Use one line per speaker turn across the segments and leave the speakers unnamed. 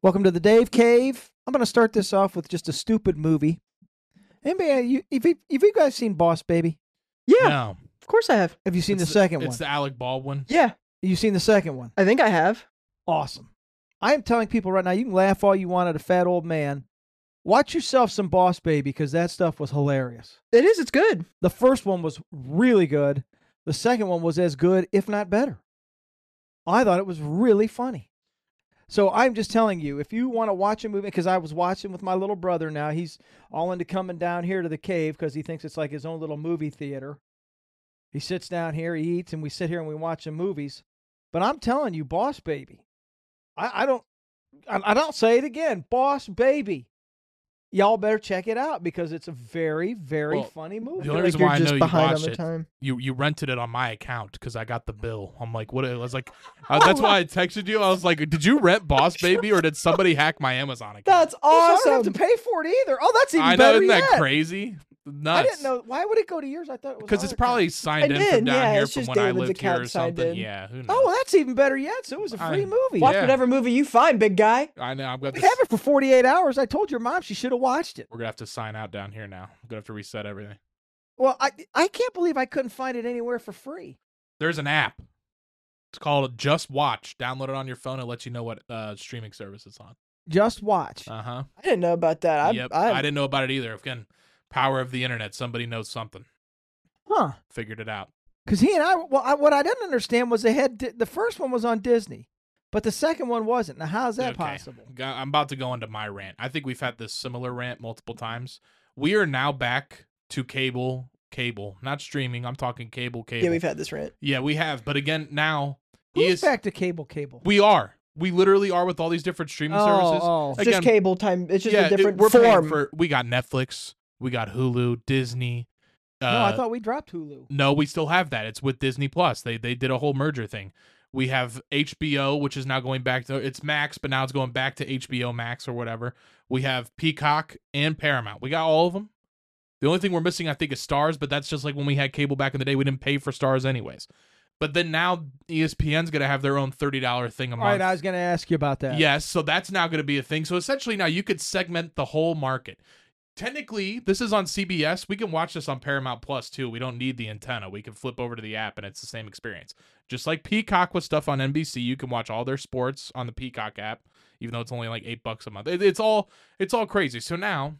Welcome to the Dave Cave. I'm going to start this off with just a stupid movie. Anybody, have you guys seen Boss Baby?
Yeah,
No.
of course I have.
Have you seen the second one?
It's the Alec Baldwin.
Yeah,
You seen the second one?
I think I have.
Awesome. I am telling people right now, you can laugh all you want at a fat old man. Watch yourself some Boss Baby because that stuff was hilarious.
It is. It's good.
The first one was really good. The second one was as good, if not better. I thought it was really funny. So I'm just telling you, if you want to watch a movie, because I was watching with my little brother now. He's all into coming down here to the cave because he thinks it's like his own little movie theater. He sits down here, he eats, and we sit here and we watch some movies. But I'm telling you, Boss Baby. I don't say it again. Boss Baby. Y'all better check it out because it's a very, very funny movie.
The only
Like
reason
you're
why I
just
know you
behind on
watched
the
it,
time.
you rented it on my account because I got the bill. I'm like, what? I was like, that's why I texted you. I was like, did you rent Boss Baby or did somebody hack my Amazon account?
That's
Oh, so I don't
awesome.
have to pay for it either. Oh, that's even
I know,
better
isn't that
yet.
crazy? Nuts.
I didn't know. Why would it go to yours? I thought it was
Because it's
our
probably
account.
signed
I
in from
did,
down
yeah,
here
it's
from
just
when I
David's
lived here or
account signed
something.
in.
Yeah, who knows?
Oh, well, that's even better yet. So it was a free movie.
Watch
Yeah.
whatever movie you find, big guy.
I know. I'm gonna
We
have
have
to,
it for 48 hours. I told your mom she should have watched it.
we're gonna have to sign out down here now. I'm gonna have to reset everything.
Well, I can't believe I couldn't find it anywhere for free.
There's an app. It's called Just Watch. Download it on your phone. It lets you know what streaming service it's on.
Just watch.
Uh-huh.
I didn't know about that.
Yep. I didn't know about it either. Again, power of the internet. Somebody knows something.
Huh.
Figured it out.
Because he and what I didn't understand was the first one was on Disney, but the second one wasn't. Now, how's that
Okay.
possible?
I'm about to go into my rant. I think we've had this similar rant multiple times. We are now back to cable, not streaming. I'm talking cable.
Yeah, we've had this rant.
Yeah, we have. But again, now
Who's back to cable?
we are. We literally are with all these different streaming services.
Oh.
It's just cable time. It's just
yeah,
a different
we're paying
form.
we got Netflix, we got Hulu, Disney.
No, I thought we dropped Hulu.
No, we still have that. It's with Disney Plus. They did a whole merger thing. We have HBO, which is now going back to it's Max, but now it's going back to HBO Max or whatever. We have Peacock and Paramount. We got all of them. The only thing we're missing, I think, is Stars, but that's just like when we had cable back in the day. We didn't pay for Stars anyways. But then now ESPN's going to have their own $30 thing a month.
All right, I was going to ask you about that.
Yes, so that's now going to be a thing. So essentially now you could segment the whole market. Technically, this is on CBS. We can watch this on Paramount Plus too. We don't need the antenna. We can flip over to the app and it's the same experience. Just like Peacock with stuff on NBC, you can watch all their sports on the Peacock app, even though it's only like $8 a month. It's all crazy. So now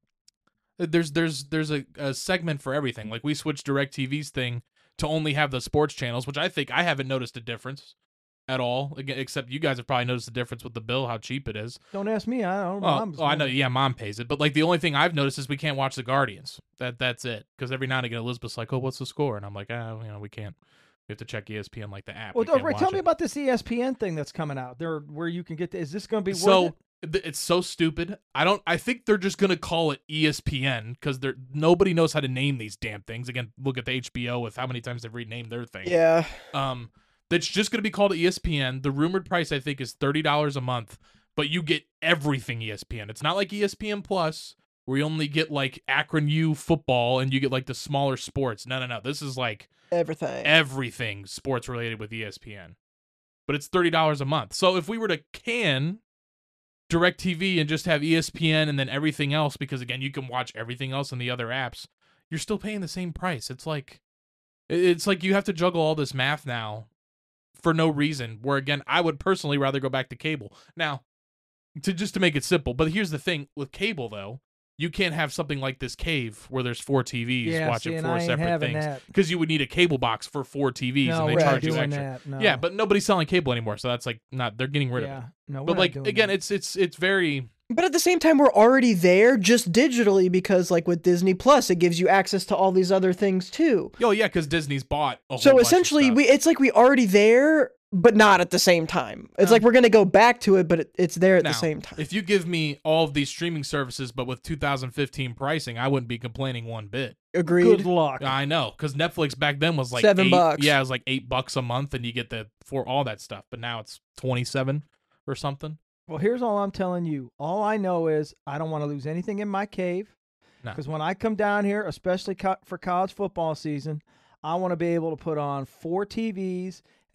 there's a segment for everything. Like we switched DirecTV's thing to only have the sports channels, which I think I haven't noticed a difference at all. Again, except you guys have probably noticed the difference with the bill, how cheap it is.
Don't ask me. I don't know.
Oh, I know. Yeah, mom pays it. But like the only thing I've noticed is we can't watch the Guardians. That's it. Because every now and again, Elizabeth's like, "Oh, what's the score?" And I'm like, we can't. We have to check ESPN like the app.
Well,
We can't
Ray,
watch
tell me
it."
about this ESPN thing that's coming out. There, where you can get. Is this going to be worth
So
it?
it's so stupid. I think they're just gonna call it ESPN because nobody knows how to name these damn things. Again, look at the HBO with how many times they've renamed their thing.
Yeah.
That's just going to be called ESPN. The rumored price, I think, is $30 a month, but you get everything ESPN. It's not like ESPN Plus, where you only get like Akron U football and you get like the smaller sports. No. This is like everything sports related with ESPN. But it's $30 a month. So if we were to can DirecTV and just have ESPN and then everything else, because again, you can watch everything else in the other apps, you're still paying the same price. It's like you have to juggle all this math now for no reason, where again, I would personally rather go back to cable. Now, to make it simple, but here's the thing with cable though, you can't have something like this cave where there's 4 TVs watching 4 separate things. Because you would need a cable box for 4 TVs and they charge you extra.
No.
Yeah, but nobody's selling cable anymore, so that's like they're getting rid of it.
No,
But like again, it's very
But at the same time, we're already there just digitally because, like with Disney Plus, it gives you access to all these other things too.
Oh yeah, because Disney's bought a whole
So
bunch of
essentially,
stuff.
it's like we already there, but not at the same time. It's like we're gonna go back to it, but it's there at
Now,
the same time.
If you give me all of these streaming services, but with 2015 pricing, I wouldn't be complaining one bit.
Agreed.
Good luck.
I know, because Netflix back then was like
$7.
Yeah, it was like $8 a month, and you get for all that stuff. But now it's 27 or something.
Well, here's all I'm telling you. All I know is I don't want to lose anything in my cave.
No.
Because when I come down here, especially for college football season, I want to be able to put on 4 TVs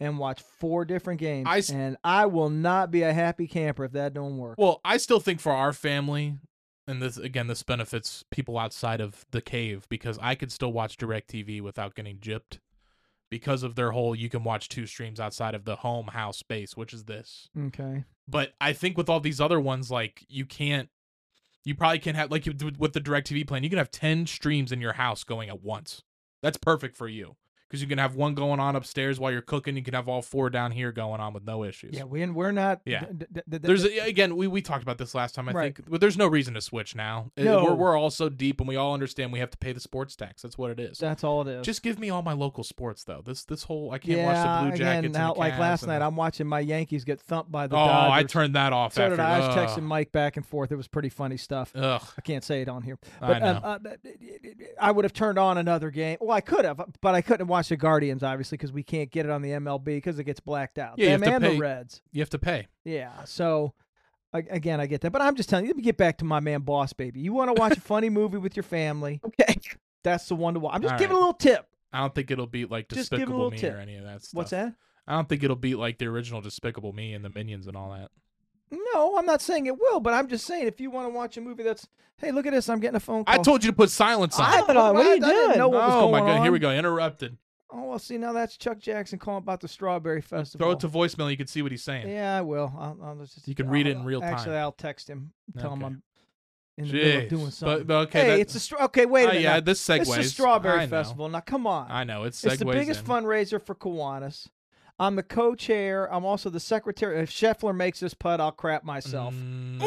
and watch 4 different games,
I s-
and I will not be a happy camper if that don't work.
Well, I still think for our family, and this benefits people outside of the cave because I could still watch DirecTV without getting gypped because of their whole you can watch 2 streams outside of the home house space, which is this.
Okay.
But I think with all these other ones, like you probably can't have like with the DirecTV plan, you can have 10 streams in your house going at once. That's perfect for you. Because you can have one going on upstairs while you're cooking. You can have all 4 down here going on with no issues.
Yeah, we're not.
Yeah. There's again, we talked about this last time. I
Right.
think, but there's no reason to switch now.
No.
We're all so deep, and we all understand we have to pay the sports tax. That's what it is.
That's all it is.
Just give me all my local sports though. This whole I can't watch the Blue Jackets.
Again, now,
and the
like
Cavs
last
and
night,
the-
I'm watching my Yankees get thumped by the
Oh,
Dodgers.
I turned that off.
So
after,
did I. I was
ugh.
texting Mike back and forth. It was pretty funny stuff.
Ugh,
I can't say it on here.
I
But
know.
I would have turned on another game. Well, I could have, but I couldn't watch the Guardians, obviously, because we can't get it on the MLB because it gets blacked out.
Yeah, you
Them
have to
and
pay.
the Reds.
You have to pay.
Yeah. So, again, I get that. But I'm just telling you, let me get back to my man Boss Baby. You want to watch a funny movie with your family,
Okay.
that's the one to watch. I'm just
All
giving
right.
a little tip.
I don't think it'll beat like
Just give it a
Despicable
little
Me
tip.
or any of that stuff.
What's that?
I don't think it'll beat like the original Despicable Me and the Minions and all that.
No, I'm not saying it will, but I'm just saying if you want to watch a movie that's, hey, look at this, I'm getting a phone call.
I told you to put silence on.
I
Hold on, what are you
I didn't
doing?
know what was
Oh
going
my god!
on.
Here we go. Interrupted.
Oh, well, see, now that's Chuck Jackson calling about the Strawberry Festival.
Throw it to voicemail. You can see what he's saying.
Yeah, I will. I'll just,
You can read it in real
Actually,
time.
I'll text him. Tell him
Okay.
I'm in the middle of
Jeez.
doing something.
But okay.
hey,
that-
it's a okay. Wait a minute.
yeah,
now.
this segues.
It's the Strawberry
I know.
Festival. Now, come on.
I know it's
It's the
segues
biggest
in.
fundraiser for Kiwanis. I'm the co-chair. I'm also the secretary. If Scheffler makes this putt, I'll crap myself.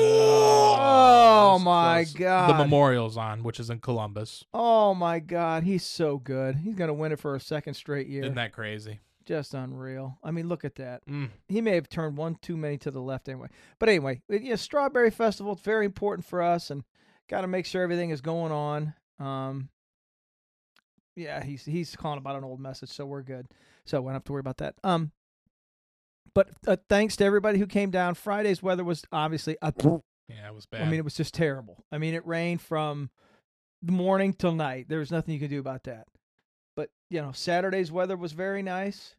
Oh,
that's
my
close.
God.
The memorial's on, which is in Columbus.
Oh my God, he's so good. He's gonna win it for a second straight year.
Isn't that crazy?
Just unreal. I mean, look at that.
Mm.
He may have turned one too many to the left anyway. But anyway, yeah, Strawberry Festival. It's very important for us, and got to make sure everything is going on. Yeah, he's calling about an old message, so we're good. So we don't have to worry about that. But thanks to everybody who came down. Friday's weather was obviously
Yeah, it was bad.
I mean, it was just terrible. I mean, it rained from the morning till night. There was nothing you could do about that. But, Saturday's weather was very nice.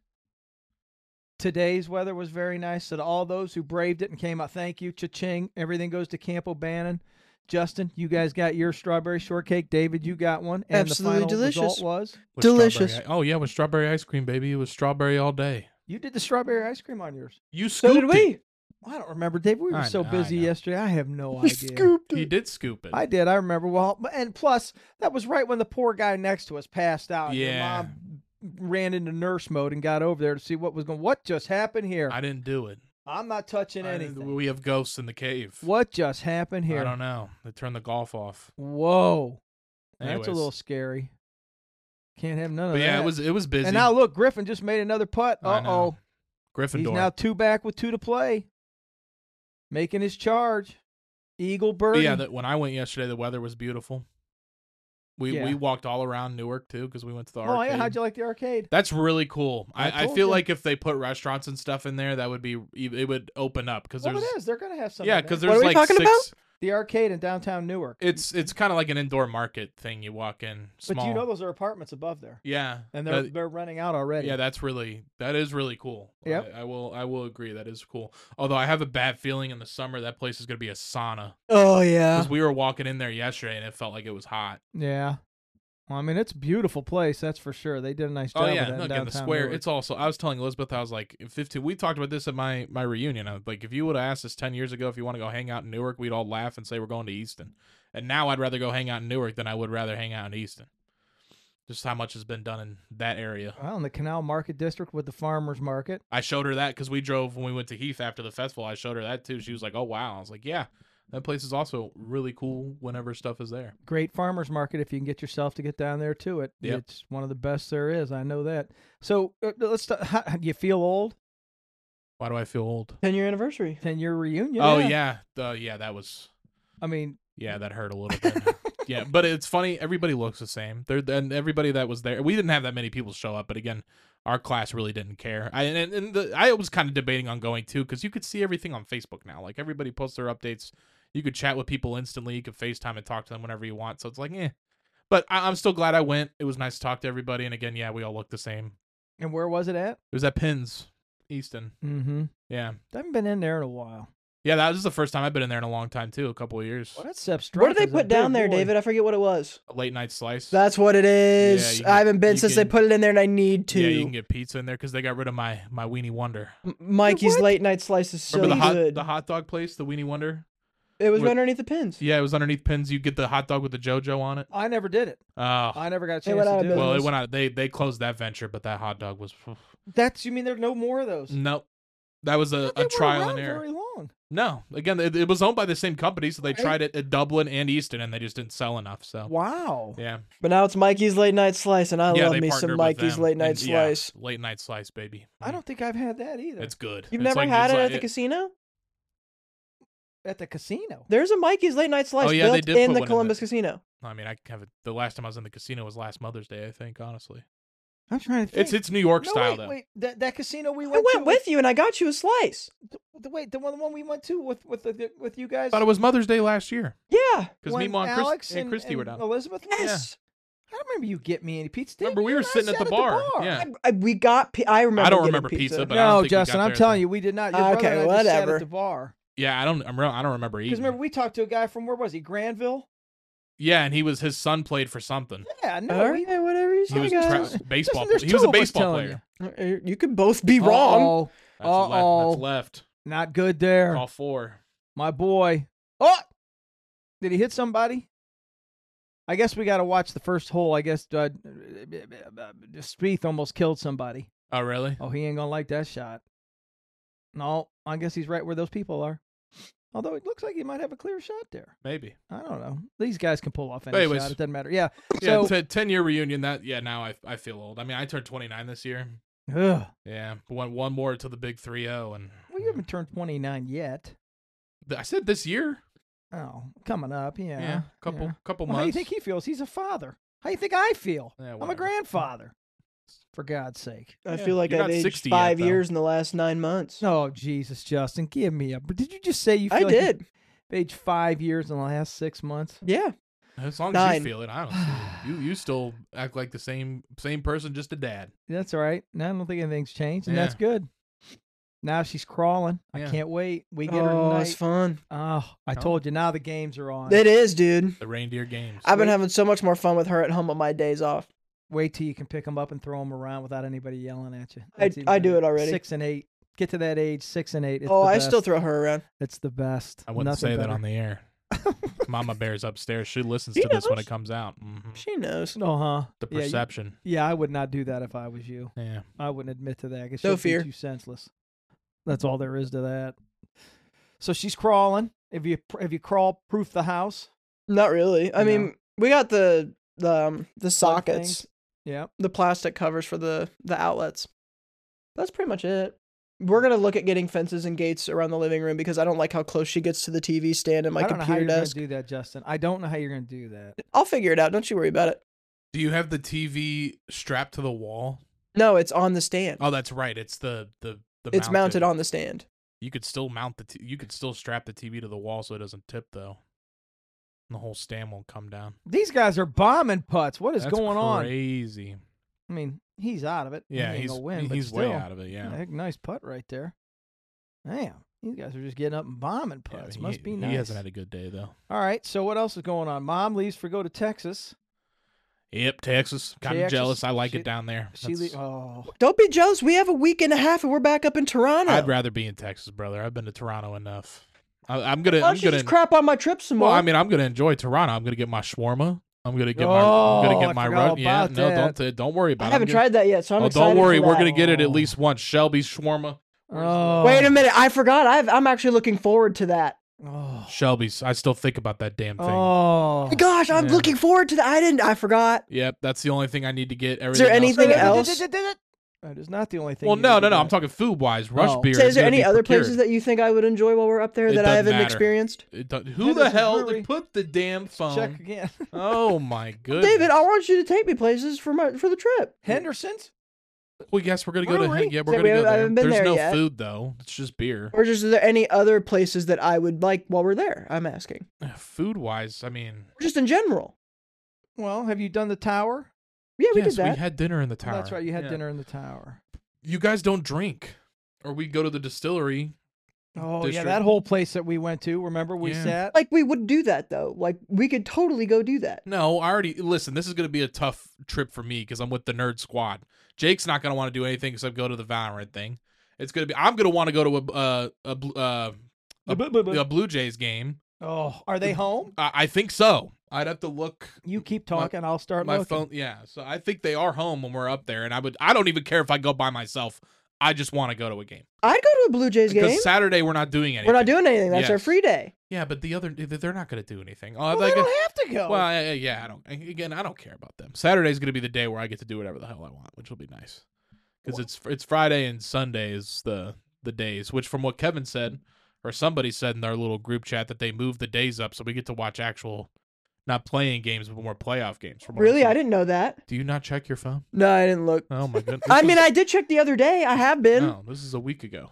Today's weather was very nice. So to all those who braved it and came out, thank you. Cha-ching. Everything goes to Camp O'Bannon. Justin, you guys got your strawberry shortcake. David, you got one. And
Absolutely
the final
delicious.
result was?
With
delicious.
strawberry- Oh yeah, with strawberry ice cream, baby. It was strawberry all day.
You did the strawberry ice cream on yours.
You
So
scooped
did we.
it.
I don't remember, David. We were
I
so
know, I
busy
know.
yesterday. I have no
We
idea.
scooped
He
it.
did scoop it.
I did. I remember. Well, and plus, that was right when the poor guy next to us passed out. Your
Yeah.
mom ran into nurse mode and got over there to see what was going. What just happened here?
I didn't do it.
I'm not touching anything.
We have ghosts in the cave.
What just happened here?
I don't know. They turned the golf off.
Whoa, that's
Anyways.
a little scary. Can't have none of
But
that.
yeah, it was busy.
And now look, Griffin just made another putt.
I
Uh
know.
oh,
Gryffindor.
he's now 2 back with 2 to play, making his charge. Eagle
But
birdie.
yeah, when I went yesterday, the weather was beautiful. We
Yeah.
walked all around Newark too because we went to the
oh
arcade.
yeah, how'd you like the arcade?
That's really cool. I
told
feel
you.
like if they put restaurants and stuff in there, that would be it would open up because
Well,
there's
it is. They're gonna have some.
yeah
in there.
because
What
there's
are we
like
talking
6.
about?
The arcade in downtown Newark.
It's kind of like an indoor market thing. You walk in small.
But you know those are apartments above there,
yeah,
and
that-
they're renting out already.
yeah, that is really cool.
Yep.
I will agree that is cool. Although I have a bad feeling in the summer that place is going to be a sauna
Oh yeah.
because we were walking in there yesterday and it felt like it was hot.
Yeah. Well, I mean, it's a beautiful place, that's for sure. They did a nice job
Oh
with
yeah,
that in
no, again the
downtown
square.
Newark.
It's also. I was telling Elizabeth, I was like, 15. We talked about this at my reunion. I was like, if you would have asked us 10 years ago if you want to go hang out in Newark, we'd all laugh and say we're going to Easton. And now I'd rather go hang out in Newark than I would rather hang out in Easton. Just how much has been done in that area.
Well, in the Canal Market District with the farmers market.
I showed her that because we drove when we went to Heath after the festival. I showed her that too. She was like, "Oh wow!" I was like, "Yeah, that place is also really cool whenever stuff is there."
Great farmers market if you can get yourself to get down there to it.
Yep.
It's one of the best there is. I know that. So let's. Do you feel old?
Why do I feel old?
10-year anniversary.
10-year reunion.
Oh yeah, that was.
I mean,
Yeah, that hurt a little bit. Yeah, but it's funny. Everybody looks the same. And everybody that was there, we didn't have that many people show up. But again, our class really didn't care. I was kind of debating on going too because you could see everything on Facebook now. Like everybody posts their updates. You could chat with people instantly. You could FaceTime and talk to them whenever you want. So it's like, eh. But I'm still glad I went. It was nice to talk to everybody. And again, yeah, we all look the same.
And where was it at?
It was at Pins, Easton.
Mm-hmm.
Yeah.
I haven't been in there in a while.
Yeah, that was the first time I've been in there in a long time, too. A couple of years.
Well, that's Sep
What did they
Strunk is a
put down
big
there,
boy.
David? I forget what it was.
A late night slice.
That's what it is.
you can-
I haven't been
you
since they
can-
put it in there, and I need to.
Yeah, you can get pizza in there because they got rid of my Weenie Wonder.
Mikey's
What?
late night slice is so
Remember
good.
the hot dog place, the Weenie Wonder?
It was
with-
underneath the pins.
Yeah, it was underneath Pins. You get the hot dog with the JoJo on it.
I never did it.
Oh,
I never got a
It
chance
went out
to
of
do
business.
well,
it.
it went out. They closed that venture, but that hot dog was.
That's you mean there's no more of those?
Nope. That was
They
a
weren't
trial
around
and error.
very long.
No, again, it was owned by the same company, so they
Right.
tried it at Dublin and Easton, and they just didn't sell enough. So
Wow.
yeah,
But now it's Mikey's late night slice, and I
yeah,
love
they
me
partnered
some
with
Mikey's
them,
late night
and, yeah,
slice.
late night slice, baby.
I don't think I've had that either.
It's good.
You've
It's
never
like-
had
it's
it
like-
at the casino?
At the casino.
There's a Mikey's late night slice
Oh, yeah, they
built
did
in
put
the
one in
Columbus
there.
Casino.
I mean, I have it. The last time I was in the casino was last Mother's Day, I think. Honestly,
I'm trying to think.
it's New York
no,
style
wait,
though.
wait. That casino we
I
went
went
to
with you, and I got you a slice.
wait, the one we went to with you guys.
I thought it was Mother's Day last year
Yeah.
because
when
Mima and,
Alex
and Christy were down.
Elizabeth. went?
Yes.
I don't remember you get me any pizza. Didn't
Remember, we
you?
were
And I
sitting at
sat
the bar. Yeah.
We got. I remember.
I don't
getting
remember pizza, but I
No,
don't think we
Justin,
got
I'm
there
telling
at
you, we did not. Your
Okay,
brother and I just sat
whatever.
at the bar.
Yeah, I don't remember
Because
eating.
remember, we talked to a guy from where was he? Granville.
Yeah, and his son played for something.
Yeah, no,
All
we,
right, whatever you
He
say,
was
guys.
baseball.
There's
He was
two
a
of us
baseball
telling
player.
You could both be wrong.
Uh-oh.
That's
Uh-oh.
That's left.
Not good there.
Call 4.
My boy. Oh! Did he hit somebody? I guess we got to watch the first hole. I guess Spieth almost killed somebody.
Oh, really?
Oh, he ain't going to like that shot. No, I guess he's right where those people are. Although it looks like he might have a clear shot there.
Maybe.
I don't know. These guys can pull off any
But anyways.
shot. It doesn't matter. Yeah.
Yeah,
So,
10-year reunion. Now I feel old. I mean, I turned 29 this year.
ugh.
Yeah, one more to the big 3-0, and
Well, you haven't turned 29 yet.
I said this year.
Oh, coming up. Yeah.
Yeah, couple
yeah.
couple
Well, how do you
months.
think he feels? He's a father. How do you think I feel?
Yeah,
I'm a
whatever.
grandfather. For God's sake.
I
Yeah,
feel like
you're
I've
not
aged
60 yet,
5
though.
years in the last 9 months.
Oh, Jesus, Justin, give me a. Did you just say you feel
I
like you
did.
aged 5 years in the last 6 months?
Yeah.
As long as
9.
you feel it, I don't see it. You still act like the same person, just a dad.
That's all right. No, I don't think anything's changed, and that's
Yeah.
good. Now she's crawling. I
Yeah.
can't wait. We get her
Oh, it's
tonight.
fun.
Oh, I
Oh.
told you. Now the games are on.
It is, dude.
The reindeer games.
I've been
Wait.
having so much more fun with her at home on my days off.
Wait till you can pick them up and throw them around without anybody yelling at you.
I-
That's even
I do
better.
it already.
6 and 8. Get to that age, 6 and 8. It's
Oh,
the
I
best.
still throw her around.
It's the best.
I wouldn't
Nothing
say that
better.
on the air. Mama Bear's upstairs. She listens
She
to this when
knows.
it comes out.
She knows.
Oh, huh?
The
Yeah, you-
perception.
Yeah, I would not do that if I was you.
Yeah.
I wouldn't admit to that. 'Cause
No
she'll
fear.
beat you senseless. That's all there is to that. So she's crawling. Have you crawl proof the house?
Not really. I
No.
mean, we got the sockets,
things? Yeah.
the plastic covers for the outlets. That's pretty much it. We're gonna look at getting fences and gates around the living room because I don't like how close she gets to the TV stand and my
I don't know how
computer
you're
desk.
gonna do that, Justin. I don't know how you're gonna do that.
I'll figure it out. Don't you worry about it.
Do you have the TV strapped to the wall?
No, it's on the stand.
Oh, that's right. It's the
It's mounted on the stand.
You could still mount you could still strap the TV to the wall so it doesn't tip though. And the whole stand won't come down.
These guys are bombing putts. What is
That's
going on?
Crazy.
I mean, he's out of it.
Yeah,
he ain't
he's
gonna win, but
he's way
still.
out of it. Yeah.
Heck, nice putt right there. Damn, these guys are just getting up and bombing
Yeah,
putts.
he-
Must be nice.
He hasn't had a good day though.
All right, so what else is going on? Mom leaves for go to Texas.
Yep, Texas. Kind of
Texas,
jealous. I like
she-
it down there.
She
That's-
oh,
Don't be jealous. We have a week and a half and we're back up in Toronto.
I'd rather be in Texas, brother. I've been to Toronto enough. I'm gonna.
Why
I'm
don't you
gonna.
just crap on my trip some
Well,
more?
I mean, I'm gonna enjoy Toronto. I'm gonna get my shawarma. I'm gonna get
Oh,
I'm gonna
I
get my
forgot
rub. Yeah,
about
no,
that.
don't worry
I
about it.
haven't tried that yet, so I'm
Oh,
excited.
don't worry.
for
We're
that.
gonna get it at
Oh.
least once. Shelby's shawarma.
oh.
Wait a minute. I forgot. I'm actually looking forward to that.
Oh,
Shelby's. I still think about that damn thing.
oh.
My gosh, I'm
Yeah.
looking forward to that. I forgot.
Yep, that's the only thing I need to get.
there
Everything
anything
else?
else?
That is not the only thing.
Well,
you
no,
need
no,
to
no. I'm
get.
talking food wise. Rush
Oh.
beer.
So is there
gonna
any
be
other
procured.
places that you think I would enjoy while we're up there
It
that I
doesn't
haven't
matter.
experienced?
Who the
Henderson
hell
Brewery.
put the damn phone?
Check again.
Oh my goodness,
David, I want you to take me places for the trip.
Henderson's.
Well, yes, we're gonna go
Brewery?
to. Yeah,
So
we're gonna go
I
there.
haven't been
There's
there
no
yet.
food though. It's just beer.
Or just, is there any other places that I would like while we're there? I'm asking.
Food wise, I mean,
Just in general.
Well, have you done the tower?
Yeah, we
Yes,
did that.
we had dinner in the tower.
That's right. You had
Yeah.
dinner in the tower.
You guys don't drink, or we go to the distillery.
Oh, yeah.
District.
That whole place that we went to. Remember we
Yeah.
sat?
Like, we would do that, though. Like, we could totally go do that.
No, I already listen. This is going to be a tough trip for me because I'm with the nerd squad. Jake's not going to want to do anything except go to the Valorant thing. It's going to be. I'm going to want to go to a Blue Jays game.
Oh, are they home?
I think so. I'd have to look.
You keep talking. I'll start
My
looking.
phone, yeah. So I think they are home when we're up there, and I don't even care if I go by myself. I just want to go to a game
I'd go to a Blue Jays
because
game.
Saturday we're not doing anything.
We're not doing anything. That's our
Yes.
free day.
Yeah, but they're not going to do anything. Oh,
Well,
like,
they don't have to go.
well, yeah. I don't care about them. Saturday's going to be the day where I get to do whatever the hell I want, which will be nice because it's Friday and Sunday is the days. Which, from what Kevin said or somebody said in our little group chat, that they moved the days up so we get to watch actual. Not playing games, but more playoff games. From what
Really?
I'm
I
saying.
didn't know that.
Do you not check your phone?
No, I didn't look.
Oh my goodness.
I mean, I did check the other day. I have been.
No, this is a week ago.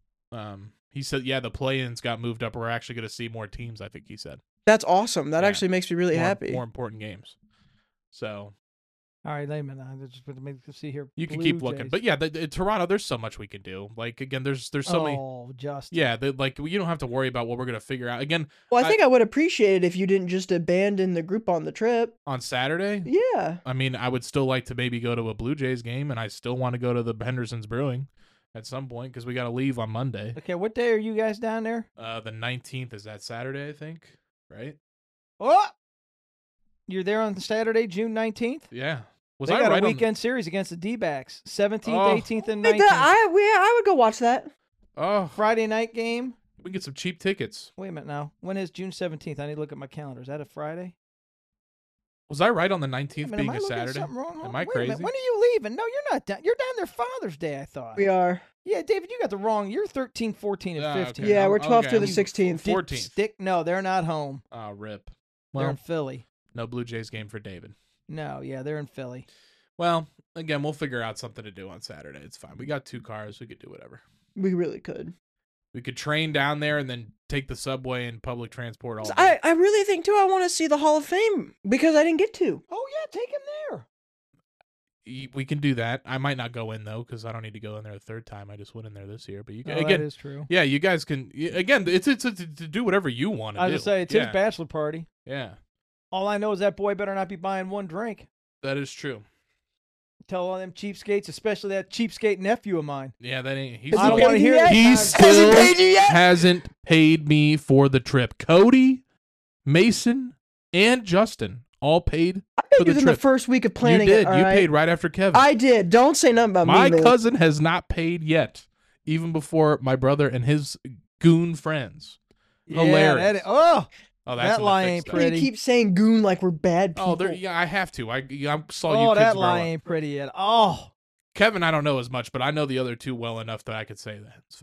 He said, yeah, the play-ins got moved up. We're actually going to see more teams. I think he said
That's awesome. That
Yeah.
actually makes me really
more,
happy.
more important games. So
All right, Layman. I just want to make see here.
you can
Blue
keep looking,
Jays.
but yeah, Toronto. There's so much we can do. Like again, there's so many.
Oh, just
Yeah, like you don't have to worry about what we're going to figure out. Again,
Well, I think I would appreciate it if you didn't just abandon the group on the trip.
on Saturday.
Yeah.
I mean, I would still like to maybe go to a Blue Jays game, and I still want to go to the Henderson's Brewing at some point because we got to leave on Monday.
Okay, what day are you guys down there?
The 19th is that Saturday, I think. Right?
Oh, you're there on Saturday, June 19th.
Yeah. Was
They
I
got
right
a
on?
weekend series against the D-backs, 17th,
Oh.
18th, and
Like
19th.
that, I would go watch that.
Oh,
Friday night game.
we can get some cheap tickets.
Wait a minute now. When is June 17th? I need to look at my calendar. Is that a Friday?
Was I right on the
Wait
19th
a minute,
being
am I
a
looking at
Saturday?
something wrong?
Am I
Wait a minute,
crazy?
when are you leaving? No, you're not down. You're down there Father's Day, I thought.
We are.
Yeah, David, you got the wrong. You're 13, 14, and
Ah,
15.
okay.
Yeah, we're 12th
Okay,
through the
I'm
16th.
14th.
No, they're not home.
Oh, rip.
They're
Well,
in Philly.
no Blue Jays game for David.
No, yeah, they're in Philly.
Well, again, we'll figure out something to do on Saturday. It's fine. We got 2 cars. We could do whatever.
We really could.
We could train down there and then take the subway and public transport all day.
I really think, too, I want to see the Hall of Fame because I didn't get to.
Oh, yeah, take him there.
We can do that. I might not go in, though, because I don't need to go in there a third time. I just went in there this year. But you
Oh,
can,
that
again,
is true.
yeah, you guys can. Again, it's to do whatever you want to
I
do.
was say it's
yeah.
his bachelor party.
Yeah,
All I know is that boy better not be buying one drink.
that is true.
Tell all them cheapskates, especially that cheapskate nephew of mine.
Yeah, that ain't. He's
Has
I
he
don't
paid
want to
you
hear
yet?
it.
He
Time.
still
paid you yet?
hasn't paid me for the trip. Cody, Mason, and Justin all paid
I
for
paid
the
you in the
trip.
first week of planning
you did.
it. all
You
right?
paid right after Kevin.
I did. Don't say nothing about
My
me. man.
cousin has not paid yet, even before my brother and his goon friends.
Yeah,
Hilarious.
oh,
Oh, that's
That
when
lie
the
ain't
fix
You
that.
pretty.
keep saying goon like we're bad people.
Oh, there. Yeah, I have to. I saw you
oh,
kids
that
grow
lie
up.
ain't pretty yet. Oh,
Kevin, I don't know as much, but I know the other two well enough that I could say that it's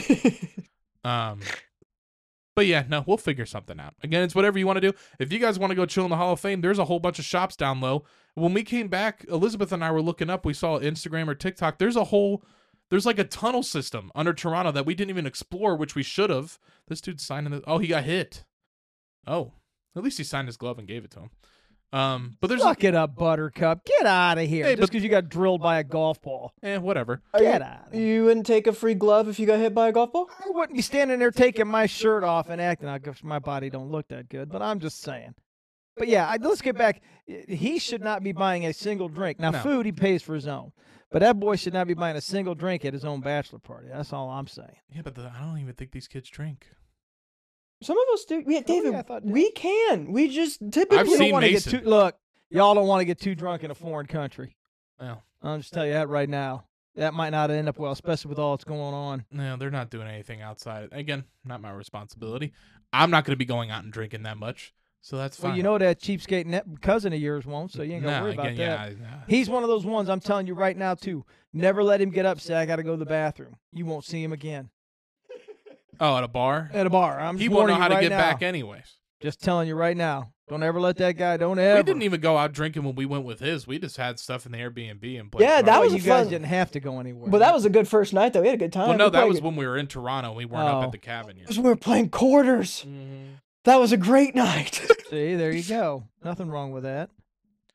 fine. But yeah, no, we'll figure something out. Again, it's whatever you want to do. If you guys want to go chill in the Hall of Fame, there's a whole bunch of shops down low. When we came back, Elizabeth and I were looking up. We saw Instagram or TikTok. There's like a tunnel system under Toronto that we didn't even explore, which we should have. This dude's signing it. Oh, he got hit. Oh, at least he signed his glove and gave it to him. But there's
suck it up, Buttercup. Get out of here.
Hey,
Just
but-
because you got drilled by a golf ball.
whatever.
Get out of here.
You wouldn't take a free glove if you got hit by a golf ball?
I wouldn't be standing there taking my shirt off and acting like my body don't look that good, but I'm just saying. But yeah, let's get back. He should not be buying a single drink. Now,
No.
food he pays for his own, but that boy should not be buying a single drink at his own bachelor party. That's all I'm saying.
Yeah, but I don't even think these kids drink.
Some of us do. Yeah, David,
yeah, I thought-
we can. We just typically
I've
You don't
seen
wanna
Mason.
get too, look, y'all don't want to get too drunk in a foreign country.
Well,
I'll just tell you that right now. That might not end up well, especially with all that's going on.
no, they're not doing anything outside. Again, not my responsibility. I'm not going to be going out and drinking that much, so that's fine.
Well, you know that cheapskate cousin of yours won't, so you ain't gonna
Nah,
worry about
again,
that.
yeah,
He's one of those ones I'm telling you right now too. Never let him get up. Say I got to go to the bathroom. You won't see him again
Oh, at a bar?
at a bar. I'm
He
just
won't know
warning
how
you
to
right
get
now.
back anyways.
Just telling you right now. Don't ever let that guy. Don't ever.
We didn't even go out drinking when we went with his. We just had stuff in the Airbnb and played.
Yeah, that
Well,
was
you
a
guys
fun-
didn't have to go anywhere.
But that was a good first night, though. We had a good time.
Well, no,
We
that
played
was
good-
when we were in Toronto. We weren't up
Oh.
at the cabin yet.
Because we were playing quarters.
Mm-hmm.
That was a great night.
See, there you go. Nothing wrong with that.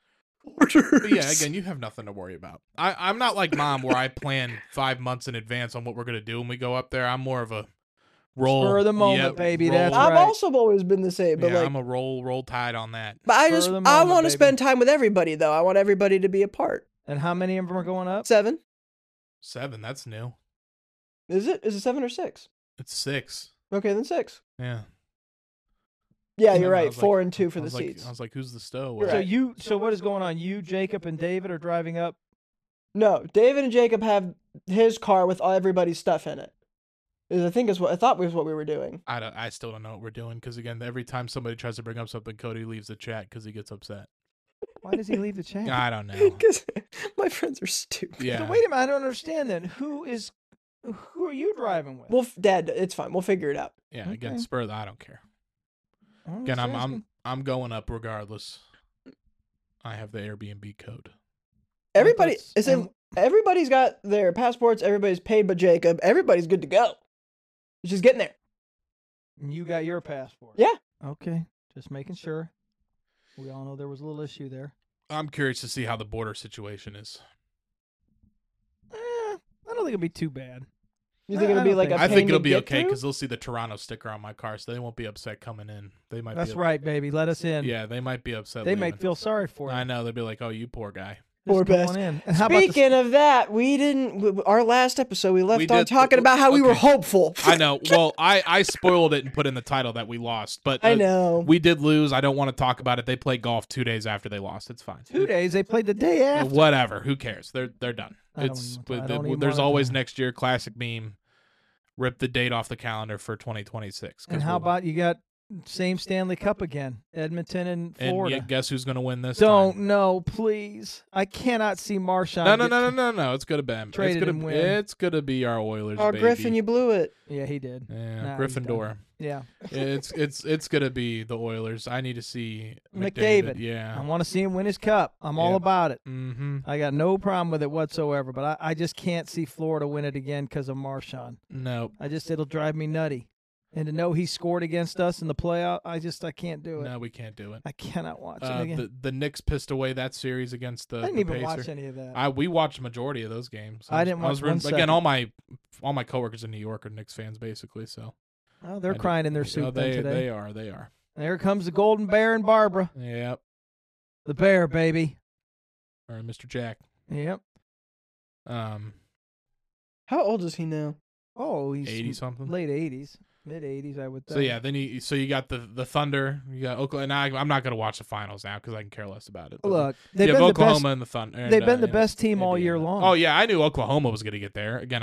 orders.
But yeah, again, you have nothing to worry about. I'm not like Mom where I plan 5 months in advance on what we're gonna do when we go up there. I'm more of a roll.
Spur of the moment, baby, that's
I've
right.
also always been the same, but
Yeah,
like,
I'm a roll tide on that.
but I
spur
just
of the
I
moment,
want to
baby.
spend time with everybody though. I want everybody to be a part.
And how many of them are going up?
7?
7, that's new.
Is it? Is it 7 or 6?
It's 6.
Okay, then 6.
Yeah.
Yeah,
And
you're
then I
right.
was
4
like-
and 2 for
I
the
was like-
seats.
I was like, who's the stow?
You're
So
right.
so what is going on? You, Jacob, and David are driving up.
No, David and Jacob have his car with all everybody's stuff in it. I think is what I thought was what we were doing.
I still don't know what we're doing because again, every time somebody tries to bring up something, Cody leaves the chat because he gets upset.
Why does he leave the chat?
I don't know.
Because my friends are stupid.
Yeah.
So wait a minute, I don't understand then. Who are you driving with?
Well, Dad, it's fine. We'll figure it out.
Yeah. Again,
Okay.
spur. I don't care.
I'm
Again,
just
I'm
asking.
I'm going up regardless. I have the Airbnb code.
Everybody,
That's-
it's in, everybody's got their passports. Everybody's paid, but Jacob. Everybody's good to go. It's just getting there.
You got your passport.
Yeah.
Okay. Just making sure. We all know there was a little issue there.
I'm curious to see how the border situation is.
I don't think it'll be too bad.
You think
I
it'll be
don't
like
think
a
I
pain
think
to
it'll be
get
okay
through?
because they'll see the Toronto sticker on my car, so they won't be upset coming in. They might.
That's
be,
right, baby. Let us in.
Yeah, they might be upset.
They
leaving.
might feel sorry for you.
I know they'll be like, "Oh, you poor guy."
Poor
Just come
best.
on in. And how about
Speaking of that, we didn't. Our last episode, we left
We
on
did-
talking about how we were
okay.
hopeful.
I know. Well, I spoiled it and put in the title that we lost, but
I know.
we did lose. I don't want to talk about it. They played golf 2 days after they lost. It's fine.
2 days? They played the day after.
Whatever. Who cares? They're done.
I don't
It's
even- I don't even
there's
wanna
always
know.
next year. Classic meme. Rip the date off the calendar for 2026. 'cause
And how
we'll-
about you got same Stanley Cup again? Edmonton and
and
Florida.
yeah, guess who's going to win this?
Don't
time?
know, please. I cannot see Marshawn.
No. It's gonna be.
Traded and win.
It's gonna be our Oilers.
Oh,
baby.
Griffin, you blew it.
Yeah, he did.
Yeah,
Nah, he's
Gryffindor.
Yeah.
It's gonna be the Oilers. I need to see
McDavid. I
Yeah.
want to see him win his cup. I'm all
Yeah.
about it.
Mm-hmm.
I got no problem with it whatsoever, but I just can't see Florida win it again because of Marshawn.
No.
It'll drive me nutty. And to know he scored against us in the playoff, I can't do it.
No, we can't do it.
I cannot watch it again.
The Knicks pissed away that series against the
I didn't
the
even
Pacers.
watch any of that.
We watched a majority of those games.
I didn't watch one
again.
second.
All my coworkers in New York are Knicks fans, basically. So
Oh, they're
I
crying in their
Oh,
soup
they
today.
they are. They are.
There comes the Golden Bear and Barbara.
Yep.
The bear, baby.
Or Mr. Jack.
Yep.
How old is he now?
Oh, he's
80 something.
late 80s, mid 80s, I would think.
So yeah, then you got the Thunder. You got Oklahoma. And I'm not gonna watch the finals now because I can care less about it. But
Look,
you
they've
have
been the
Oklahoma
best.
and the Thunder.
They've been the best team all year
Indiana.
long.
Oh yeah, I knew Oklahoma was gonna get there. Again,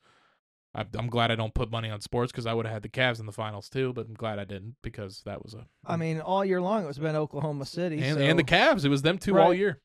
I'm glad I don't put money on sports because I would have had the Cavs in the finals too. But I'm glad I didn't because that was
I mean, all year long it's been Oklahoma City. so
and the Cavs. It was them two all
Right.
year.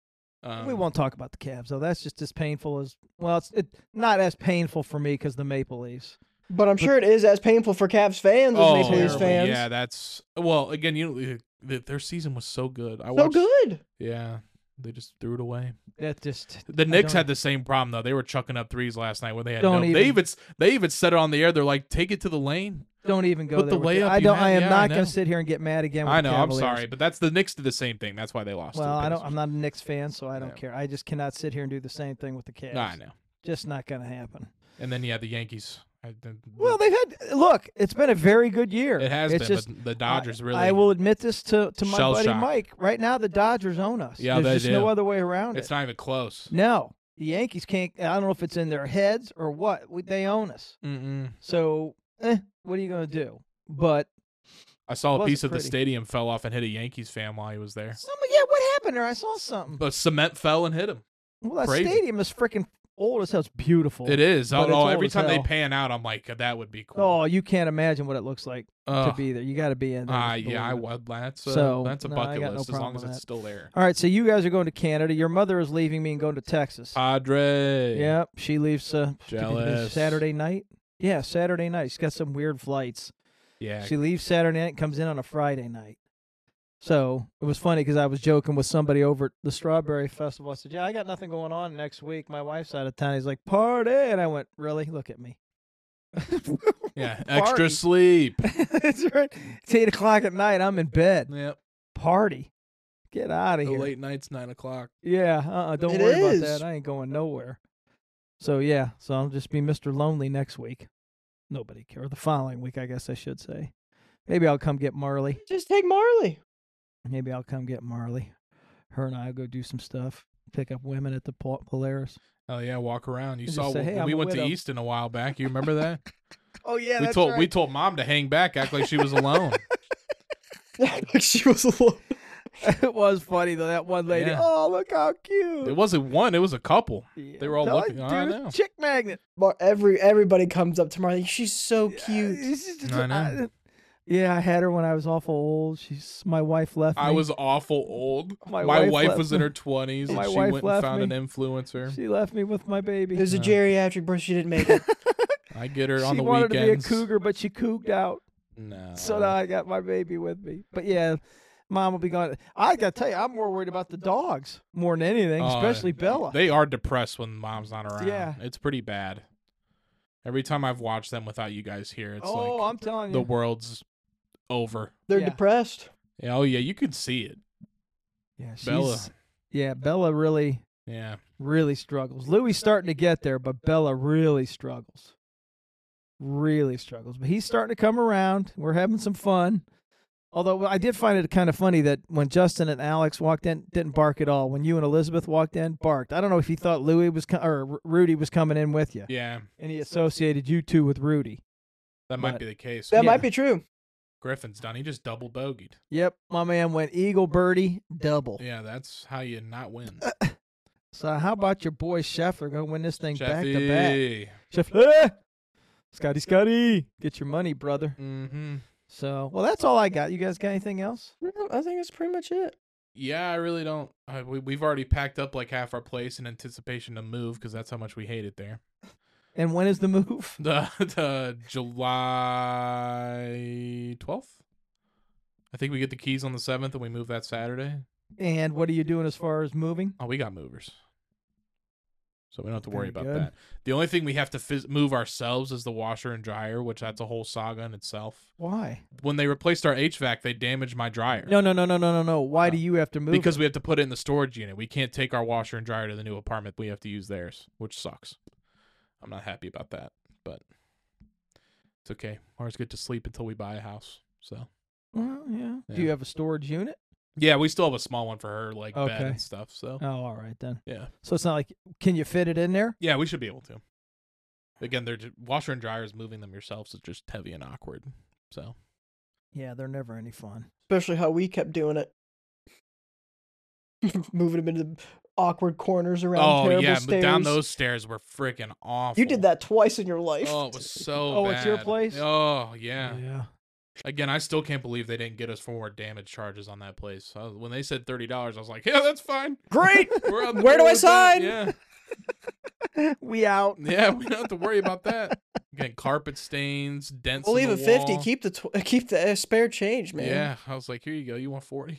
we won't talk about the Cavs though. That's just as painful as it's not as painful for me because the Maple Leafs.
But I'm sure it is as painful for Cavs fans as
Oh,
Maple Leafs fans.
yeah, that's again. Their season was so good. I
So
watched,
good.
Yeah, they just threw it away.
That just
The Knicks
don't-
had the same problem though. They were chucking up threes last night when they had
Don't
no.
even-
They even said it on the air. They're like, take it to the lane.
don't even go
Put
there.
the
with it.
layup
I
you
don't.
had.
I am
Yeah, I
not
know.
going to sit here and get mad again. With
I
the
know. I'm
Cavaliers.
sorry, but that's the Knicks did the same thing. That's why they lost. to
Well,
the
I don't.
Pacers.
I'm not a Knicks fan, so I don't
Yeah.
care. I just cannot sit here and do the same thing with the Cavs.
No, I know.
Just not going to happen.
And then you had the Yankees.
Well, they've had. Look, it's been a very good year.
it has
it's
been.
Just,
But the Dodgers really.
I will admit this to my
Shell
buddy
shock.
Mike. Right now, the Dodgers own us.
Yeah,
There's
they
just
do.
no other way around
It's
it.
not even close.
No, the Yankees can't. I don't know if it's in their heads or what. They own us.
Mm-mm.
So, what are you going to do? But
I saw a
Wasn't
piece of the
pretty.
stadium fell off and hit a Yankees fan while he was there.
what happened there? I saw something.
But cement fell and hit him.
Well, that
crazy.
stadium is freaking old as hell. It's beautiful.
It is.
But it's
Oh,
old
every
as
time they
hell.
pan out, I'm like, that would be cool.
Oh, you can't imagine what it looks like to
Ugh.
be there. You got to be in there. to
Yeah, I
believe it.
would. That's
So,
that's a
no, I
bucket
got no
list as long
problem
as
with
it's
that.
still there.
All right, so you guys are going to Canada. Your mother is leaving me and going to Texas.
Padre.
Yep, she leaves
Jealous.
Saturday night. Yeah, Saturday night. She's got some weird flights.
Yeah.
She leaves Saturday night and comes in on a Friday night. So it was funny because I was joking with somebody over at the Strawberry Festival. I said, yeah, I got nothing going on next week. My wife's out of town. He's like, party. And I went, really? Look at me.
Yeah.
Party.
Extra sleep.
That's right. It's 8 o'clock at night. I'm in bed.
Yep.
Party. Get out of
The
here.
late night's 9 o'clock.
Yeah, don't
It
worry
is.
about that. I ain't going nowhere. So yeah, so I'll just be Mr. Lonely next week. Nobody care. Or the following week, I guess I should say. Maybe I'll come get Marley.
Just take Marley.
Maybe I'll come get Marley. Her and I'll go do some stuff. Pick up women at the Polaris.
Oh yeah, walk around. You
Just
saw
say, "Hey,
when
I'm
we
a
went to
widow."
Easton a while back. You remember that?
Oh yeah,
we told Mom to hang back, act like she was alone.
Like she was alone.
It was funny though. That one lady.
Yeah.
Oh, look how cute.
It wasn't one, it was a couple.
Yeah.
They were all
No,
looking.
Dude,
I know.
chick magnet.
Everybody comes up to Marley. She's so cute.
I know.
Yeah, I had her when I was awful old. My wife left me.
I was awful old.
My
My
wife
wife
left
was in
me.
her 20s, and
My
she
wife
went and
left
found
me.
an influencer.
She left me with my baby.
It was a
No.
geriatric birth. She didn't make it.
I get her on
She
the
wanted
weekends.
to be a cougar, but she couged out.
No.
So now I got my baby with me. But yeah, Mom will be gone. I got to tell you, I'm more worried about the dogs more than anything,
Oh,
especially Bella.
They are depressed when Mom's not around.
Yeah.
It's pretty bad. Every time I've watched them without you guys here, it's
Oh,
like
I'm telling
the
you.
world's over.
They're
Yeah.
depressed.
Yeah, oh yeah, you can see it.
Yeah, she's,
Bella.
Yeah, Bella really,
Yeah.
really struggles. Louis starting to get there, but Bella really struggles. Really struggles. But he's starting to come around. We're having some fun. Although I did find it kind of funny that when Justin and Alex walked in, didn't bark at all. When you and Elizabeth walked in, barked. I don't know if he thought Louis was or Rudy was coming in with you,
Yeah.
and he associated you two with Rudy.
That might
But-
be the case.
That
Yeah.
might be true.
Griffin's done. He just double bogeyed.
Yep, my man went eagle birdie double.
Yeah, that's how you not win.
So how about your boy Scheffler going to win this thing back to back?
Sheffy.
Scheffler, Scotty, get your money, brother.
Mm-hmm.
So, well, that's all I got. You guys got anything else?
No, I think that's pretty much it.
Yeah, I really don't. We've already packed up like half our place in anticipation to move because that's how much we hate it there.
And when is the move?
The July 12th. I think we get the keys on the 7th and we move that Saturday.
And what are you doing as far as moving?
Oh, we got movers. So we don't have to worry
Very
about
good.
that. The only thing we have to move ourselves is the washer and dryer, which that's a whole saga in itself.
Why?
When they replaced our HVAC, they damaged my dryer.
No. Why do you have to move?
Because
it?
we have to put it in the storage unit. We can't take our washer and dryer to the new apartment. We have to use theirs, which sucks. I'm not happy about that, but it's okay. Ours get to sleep until we buy a house. So
Well, yeah.
Yeah.
Do you have a storage unit?
yeah, we still have a small one for her, like bed
Okay.
and stuff. So
Oh, all right then.
yeah,
So it's not like, can you fit it in there?
yeah, we should be able to. Again, they're washer and dryers. Moving them yourselves is just heavy and awkward. So
Yeah, they're never any fun.
Especially how we kept doing it. Moving them into awkward corners around terrible
yeah,
stairs.
but down those stairs were freaking awful.
You did that twice in your life.
Oh, it was so.
Oh, it's your
bad.
place?
Oh, yeah.
Yeah.
Again, I still can't believe they didn't get us for more damage charges on that place. When they said $30, I was like, yeah, that's fine.
Great.
We're on the
Where do
board
I
with that.
sign?
Yeah,
We out.
yeah, we don't have to worry about that. Again, carpet stains, dents.
We'll
in
leave
the
it 50.
wall.
Keep the spare change, man.
Yeah, I was like, here you go. You want 40?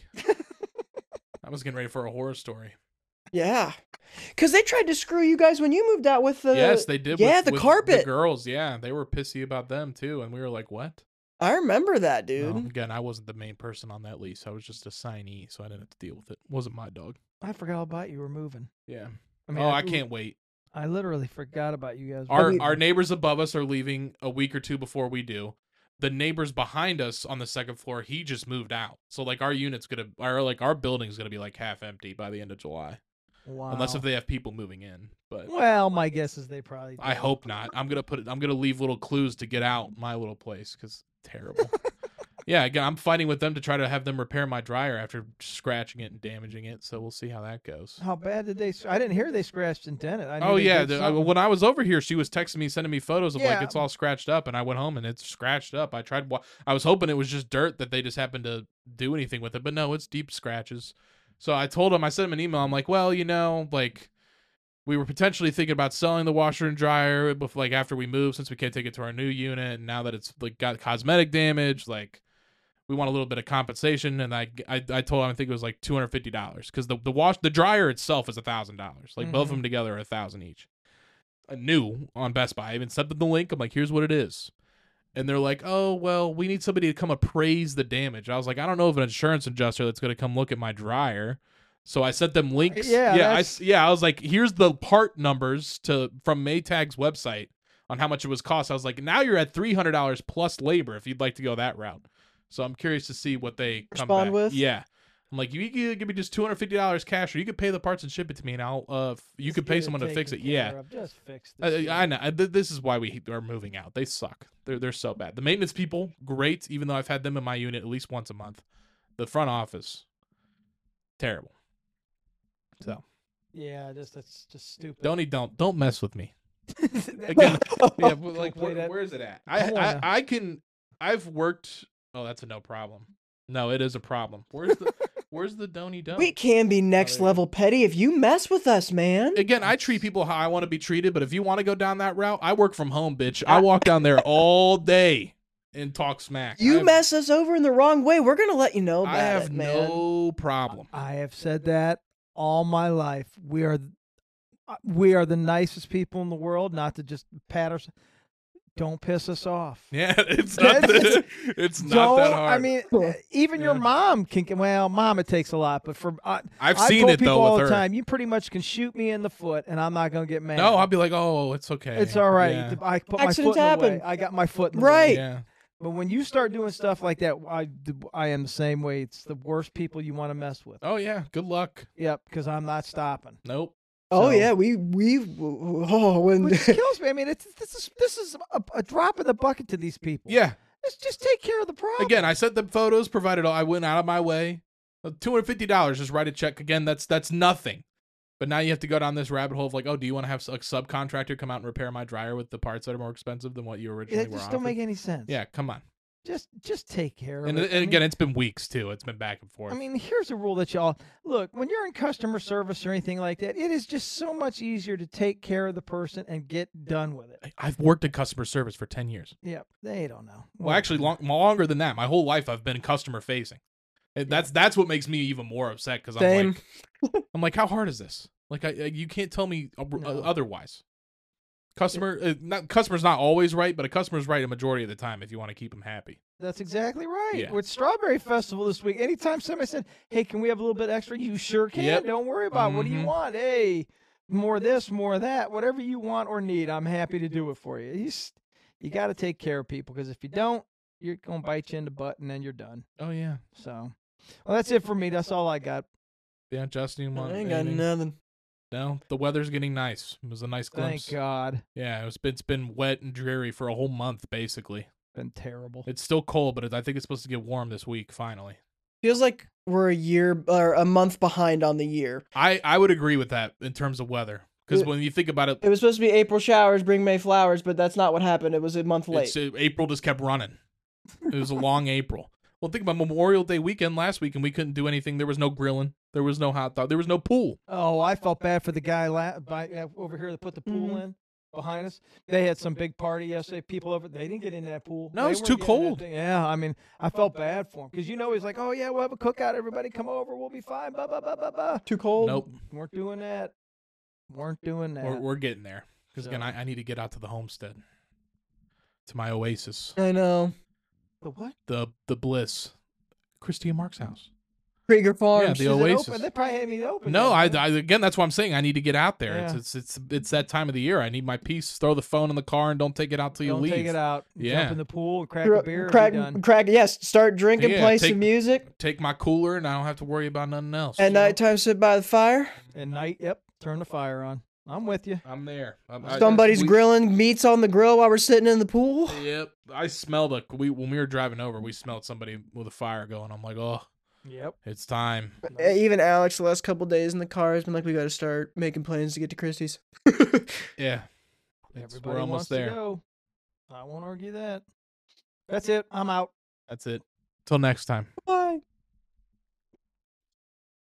I was getting ready for a horror story.
Yeah. Because they tried to screw you guys when you moved out with the.
Yes, they did.
Yeah,
with,
the
with
carpet.
The girls, yeah, they were pissy about them too, and we were like, what?
I remember that, dude.
No, again, I wasn't the main person on that lease. I was just a signee, so I didn't have to deal with it. Wasn't my dog.
I forgot all about you were moving.
Yeah.
I mean,
I can't wait.
I literally forgot about you guys.
Our
mean-
our neighbors above us are leaving a week or two before we do. The neighbors behind us on the second floor, he just moved out. So like our our building's gonna be like half empty by the end of July,
Wow.
unless if they have people moving in. But
Well, my guess is they probably.
I
do.
hope not. I'm gonna leave little clues to get out my little place because terrible. Yeah, again, I'm fighting with them to try to have them repair my dryer after scratching it and damaging it. So we'll see how that goes.
How bad did they? I didn't hear they scratched and dented. I knew
Oh
they
yeah,
did something.
when I was over here, she was texting me, sending me photos of like
Yeah.
it's all scratched up, and I went home and it's scratched up. I was hoping it was just dirt that they just happened to do anything with it, but no, it's deep scratches. So I told him, I sent him an email. I'm like, well, like we were potentially thinking about selling the washer and dryer, before, like after we move, since we can't take it to our new unit, and now that it's like got cosmetic damage, like. We want a little bit of compensation, and I told him I think it was like $250 because the dryer itself is $1,000. Like both of them together are $1,000 each. New on Best Buy. I even sent them the link. I'm like, here's what it is. And they're like, "Oh, well, we need somebody to come appraise the damage." I was like, "I don't know of an insurance adjuster that's going to come look at my dryer." So I sent them links.
Yeah,
I was like, "Here's the part numbers from Maytag's website on how much it was cost." I was like, "Now you're at $300 plus labor if you'd like to go that route." So I'm curious to see what they come
Respond
back
with?
Yeah. I'm like, you can give me just $250 cash, or you could pay the parts and ship it to me, and I'll you could pay someone to fix it. Yeah,
Just fix this.
I know. This is why we are moving out. They suck. They're so bad. The maintenance people, great, even though I've had them in my unit at least once a month. The front office, terrible. So
Yeah, that's just stupid.
don't mess with me. Again, yeah, but like
Play that.
where is it at?
Corner.
I've worked. Oh, that's a no problem. No, it is a problem. Where's the Donny Doe?
We can be next level petty if you mess with us, man.
Again, I treat people how I want to be treated, but if you want to go down that route, I work from home, bitch. I walk down there all day and talk smack.
You mess us over in the wrong way, we're gonna let you know about
I have
it, man.
no problem.
I have said that all my life. We are the nicest people in the world. Not to just pat ourselves. Don't piss us off.
Yeah, it's not it's not that hard.
I mean, even your mom can. Well, mom, it takes a lot, but
I've
I
seen
told
it
people
though
all
with
the
her.
time. You pretty much can shoot me in the foot, and I'm not gonna get mad.
No, I'll be like, oh, it's okay.
It's all right.
Yeah.
I put
Accidents
my foot in the way.
happen.
I got my foot in the
Right.
way.
Yeah.
But when you start doing stuff like that, I am the same way. It's the worst people you want to mess with.
Oh yeah. Good luck.
Yep, because I'm not stopping.
Nope.
Oh
So-
yeah, when
Which kills me. I mean, this is a drop in the bucket to these people.
Yeah.
Just take care of the problem.
Again, I sent them photos, provided I went out of my way. $250, just write a check. Again, that's nothing. But now you have to go down this rabbit hole of like, oh, do you want to have a subcontractor come out and repair my dryer with the parts that are more expensive than what you originally
It
were
just
offered?
don't make any sense.
Yeah, come on.
Just take care of
And
it.
again, it's been weeks too. It's been back and forth.
I mean, here's a rule that y'all look when you're in customer service or anything like that. It is just so much easier to take care of the person and get done with it.
I've worked in customer service for 10 years.
Yeah, they don't know.
Well, actually, longer than that. My whole life, I've been customer facing. That's what makes me even more upset because
Same.
I'm like, how hard is this? Like, you can't tell me otherwise. Customer's not always right, but a customer's right a majority of the time if you want to keep them happy.
That's exactly right.
Yeah.
With Strawberry Festival this week, anytime somebody said, "Hey, can we have a little bit extra?" You sure can.
Yep.
Don't worry about it. What do you
Mhm.
want? Hey, more of this, more of that. Whatever you want or need, I'm happy to do it for you. You got to take care of people because if you don't, you're gonna bite you in the butt and then you're done.
Oh yeah,
So, well, that's it for me. That's all I got.
yeah. Justin, you want
I ain't got
anything?
nothing.
No, the weather's getting nice. It was a nice glimpse.
Thank God.
Yeah, it's been wet and dreary for a whole month basically.
Been terrible.
It's still cold, but I think it's supposed to get warm this week finally.
Feels like we're a year or a month behind on the year.
I would agree with that in terms of weather because when you think about it,
It was supposed to be April showers, bring May flowers, but that's not what happened. It was a month late.
April just kept running. It was a long April. Well, think about Memorial Day weekend last week, and we couldn't do anything. There was no grilling. There was no hot dog. There was no pool.
Oh, I felt bad for the guy over here that put the pool
Mm-hmm.
in behind us. They had some big party yesterday. People over, they didn't get in that pool.
No,
They
it's
weren't
too
getting in that
cold.
thing. Yeah, I mean, I felt bad for him because he's like, oh yeah, we'll have a cookout. Everybody come over. We'll be fine. Blah blah blah blah blah.
Too cold.
Nope.
Weren't doing that. Weren't doing that.
We're getting there. Because again,
So-
I need to get out to the homestead, to my oasis,
I know.
The what?
the bliss, Christy and Mark's house.
Krieger Farms.
Yeah, the
Is it
Oasis.
open? They probably haven't even opened.
No,
yet,
I again, that's what I'm saying. I need to get out there.
Yeah.
It's that time of the year. I need my peace. Throw the phone in the car and don't take it out till you
Don't
leave.
take it out.
Yeah.
Jump in the pool and crack a beer.
Crack,
and be done.
crack. Yes, start drinking,
Yeah,
play
take-
some music.
Take my cooler and I don't have to worry about nothing else.
At nighttime, sit by the fire.
At night, yep. Turn the fire on. I'm with you.
I'm there.
Somebody's grilling meats on the grill while we're sitting in the pool.
Yep. I smelled when we were driving over, we smelled somebody with a fire going. I'm like, oh,
Yep.
it's time.
Even Alex, the last couple days in the car, has been like, we got to start making plans to get to Christie's.
Yeah.
Everybody
We're almost
wants
there.
to go. I won't argue that. That's it. I'm out.
That's it. Till next time.
Bye.